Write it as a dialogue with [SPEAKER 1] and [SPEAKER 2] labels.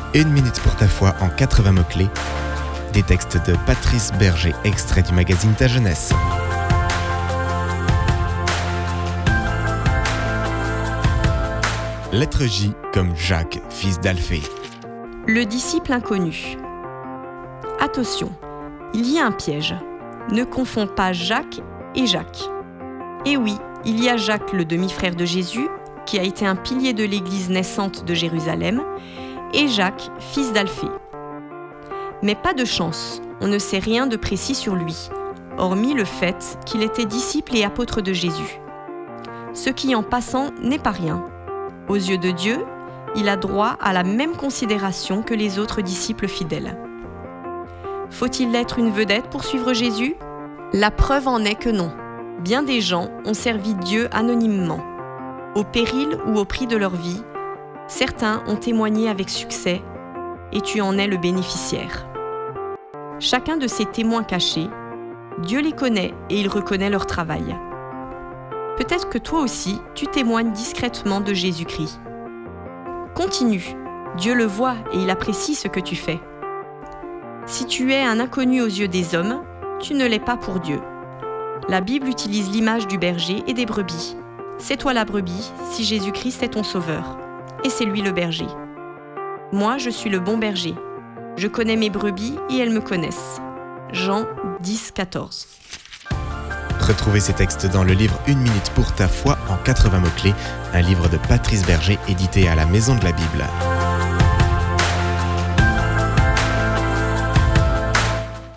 [SPEAKER 1] 1 minute pour ta foi en 80 mots-clés. Des textes de Patrice Berger, extrait du magazine Ta Jeunesse. Lettre J comme Jacques, fils d'Alphée.
[SPEAKER 2] Le disciple inconnu. Attention, il y a un piège. Ne confonds pas Jacques et Jacques. Et oui, il y a Jacques, le demi-frère de Jésus, qui a été un pilier de l'église naissante de Jérusalem, et Jacques, fils d'Alphée. Mais pas de chance, on ne sait rien de précis sur lui, hormis le fait qu'il était disciple et apôtre de Jésus. Ce qui en passant n'est pas rien. Aux yeux de Dieu, il a droit à la même considération que les autres disciples fidèles. Faut-il être une vedette pour suivre Jésus ? La preuve en est que non. Bien des gens ont servi Dieu anonymement. Au péril ou au prix de leur vie, certains ont témoigné avec succès et tu en es le bénéficiaire. Chacun de ces témoins cachés, Dieu les connaît et il reconnaît leur travail. Peut-être que toi aussi, tu témoignes discrètement de Jésus-Christ. Continue, Dieu le voit et il apprécie ce que tu fais. Si tu es un inconnu aux yeux des hommes, tu ne l'es pas pour Dieu. La Bible utilise l'image du berger et des brebis. C'est toi la brebis si Jésus-Christ est ton sauveur. Et c'est lui le berger. Moi, je suis le bon berger. Je connais mes brebis et elles me connaissent. Jean 10, 14.
[SPEAKER 1] Retrouvez ces textes dans le livre 1 minute pour ta foi en 80 mots-clés, un livre de Patrice Berger édité à la Maison de la Bible.